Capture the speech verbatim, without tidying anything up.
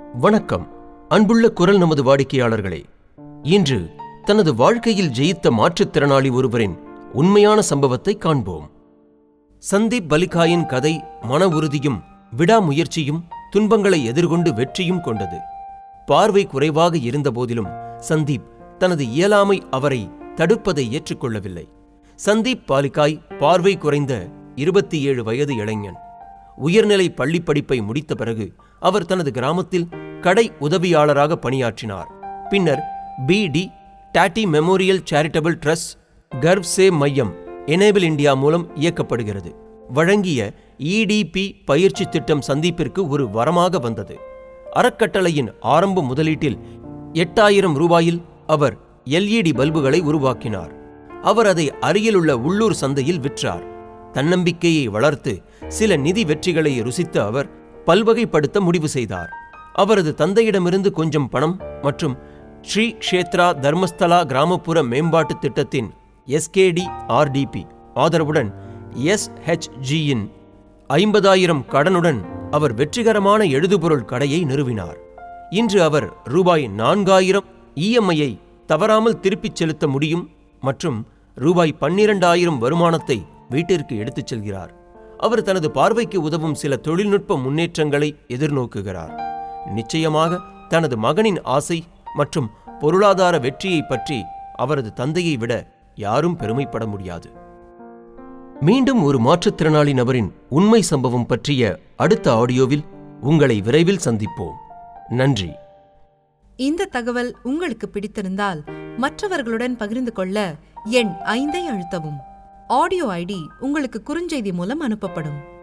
வணக்கம் அன்புள்ள குரல் நமது வாடிக்கையாளர்களே. இன்று தனது வாழ்க்கையில் ஜெயித்த மாற்றுத்திறனாளி ஒருவரின் உண்மையான சம்பவத்தை காண்போம். சந்தீப் பலிகாயின் கதை மன உறுதியும் விடாமுயற்சியும் துன்பங்களை எதிர்கொண்டு வெற்றியும் கொண்டது. பார்வை குறைவாக இருந்த போதிலும் சந்தீப் தனது இயலாமை அவரை தடுப்பதை ஏற்றுக்கொள்ளவில்லை. சந்தீப் பாலிகாய் பார்வை குறைந்த இருபத்தி ஏழு வயது இளைஞன். உயர்நிலை பள்ளி படிப்பை முடித்த பிறகு அவர் தனது கிராமத்தில் கடை உதவியாளராக பணியாற்றினார். பின்னர் P D Tatti memorial charitable trust கர்வ் சே மையம் எனேபிள் இந்தியா மூலம் இயக்கப்படுகிறது. வழங்கிய இ டி பி பயிற்சி திட்டம் சந்தீப்பிற்கு ஒரு வரமாக வந்தது. அறக்கட்டளையின் ஆரம்ப முதலீட்டில் எட்டாயிரம் ரூபாயில் அவர் எல் இ டி பல்புகளை உருவாக்கினார். அவர் அதை அருகிலுள்ள உள்ளூர் சந்தையில் விற்றார். தன்னம்பிக்கையை வளர்த்து சில நிதி வெற்றிகளை ருசித்த அவர் பல்வகைப்படுத்த முடிவு செய்தார். அவரது தந்தையிடமிருந்து கொஞ்சம் பணம் மற்றும் ஸ்ரீ க்ஷேத்ரா தர்மஸ்தலா கிராமப்புற மேம்பாட்டு திட்டத்தின் S K D R D P ஆதரவுடன் எஸ் ஹெச் ஜியின் ஐம்பதாயிரம் கடனுடன் அவர் வெற்றிகரமான எழுதுபொருள் கடையை நிறுவினார். இன்று அவர் ரூபாய் நான்காயிரம் இ எம் ஐயை தவறாமல் திருப்பிச் செலுத்த முடியும் மற்றும் ரூபாய் பன்னிரண்டாயிரம் வருமானத்தை வீட்டிற்கு எடுத்துச் செல்கிறார். அவர் தனது பார்வைக்கு உதவும் சில தொழில்நுட்ப முன்னேற்றங்களை எதிர்நோக்குகிறார். நிச்சயமாக தனது மகனின் ஆசை மற்றும் பொருளாதார வெற்றியை பற்றி அவரது தந்தையை விட யாரும் பெருமைப்பட முடியாது. மீண்டும் ஒரு மாற்றுத்திறனாளி நபரின் உண்மை சம்பவம் பற்றிய அடுத்த ஆடியோவில் உங்களை விரைவில் சந்திப்போம். நன்றி. இந்த தகவல் உங்களுக்கு பிடித்திருந்தால் மற்றவர்களுடன் பகிர்ந்து கொள்ள எண் ஐந்தை அழுத்தவும். ஆடியோ ஐடி உங்களுக்கு குறுஞ்செய்தி மூலம் அனுப்பப்படும்.